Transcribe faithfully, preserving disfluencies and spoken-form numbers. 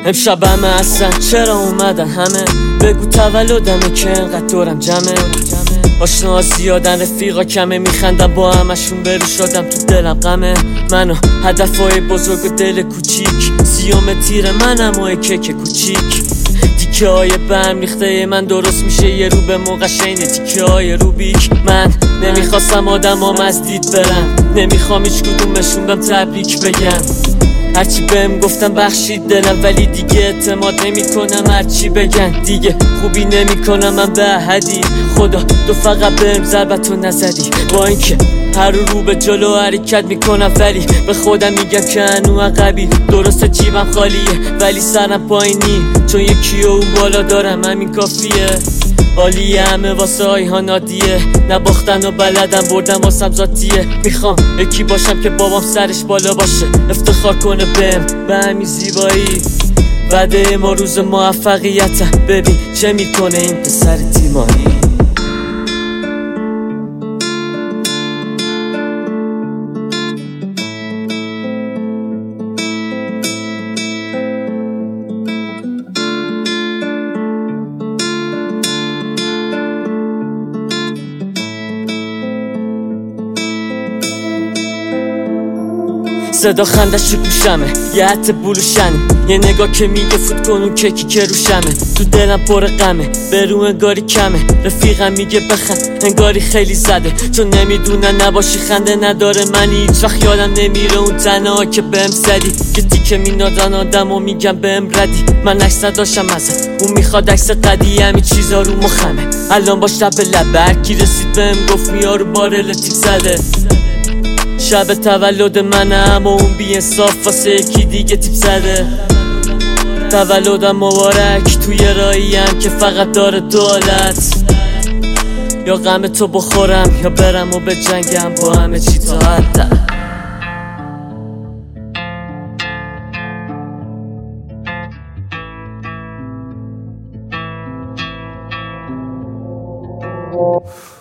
امشب همه هستن چرا اومدن همه؟ بگو تولدمه که انقدر دورم جمعه. آشناها زیادن رفیقا کمه، میخندم با همشون برو شدم تو دلم غمه. منو هدفهای بزرگ و دل کوچیک، سیوم تیر منم و کیک کوچیک. تیکه های برم ریخته من درست میشه یه رو به موقع شینه تیکه های روبیک. من نمیخواستم آدم هم از دید برم، نمیخوام هیچ کدومشون بهم تبریک بگم. هرچی بهم گفتم بخشید دلم، ولی دیگه اعتماد نمی کنم هرچی بگن. دیگه خوبی نمی کنم من به احدی، خدا تو فقط بهم ضربتو نزدی. با اینکه هر رو به جلو حرکت میکنم، ولی به خودم میگم که هنو عقبی. درسته جیبم خالیه ولی سرم پایینی، چون یکی و اون بالا دارم همین کافیه. عالیه همه واسه های ها نادیه، نباختن و بلدم بردم واسم ذاتیه. میخوام یکی باشم که بابام سرش بالا باشه، افتخار کنه بهم به همین زیبایی. وعده ما روز موفقیتم، ببین چه میکنه این پسر تیمانی. صدا خندش رو گوشمه، یه حت بلوشنه، یه نگاه که میگه فوت کن اون کیکی که روشمه. تو دلم پر غمه، برو انگاری کمه، رفیقم میگه بخند انگاری خیلی زده. چون نمیدونن نباشی خنده نداره منی، هیچ وقت یادم نمیره اون تنها که بهم زدی. که تیکه مینادن آدم و میگم بهم ردی، من عکس نداشتم ازت، اون میخواد عکس قدی. همین چیزا رو مخمه الان باش لب لب، هرکی رسید بهم گفت میارو بار لطیف زده. شب تولد منم و اون بی انصاف واسه یکی دیگه تیپ زده. تولدم مبارک توی راهیم که فقط داره دولت، یا غم تو بخورم یا برم و به جنگم با همه چی تا حد.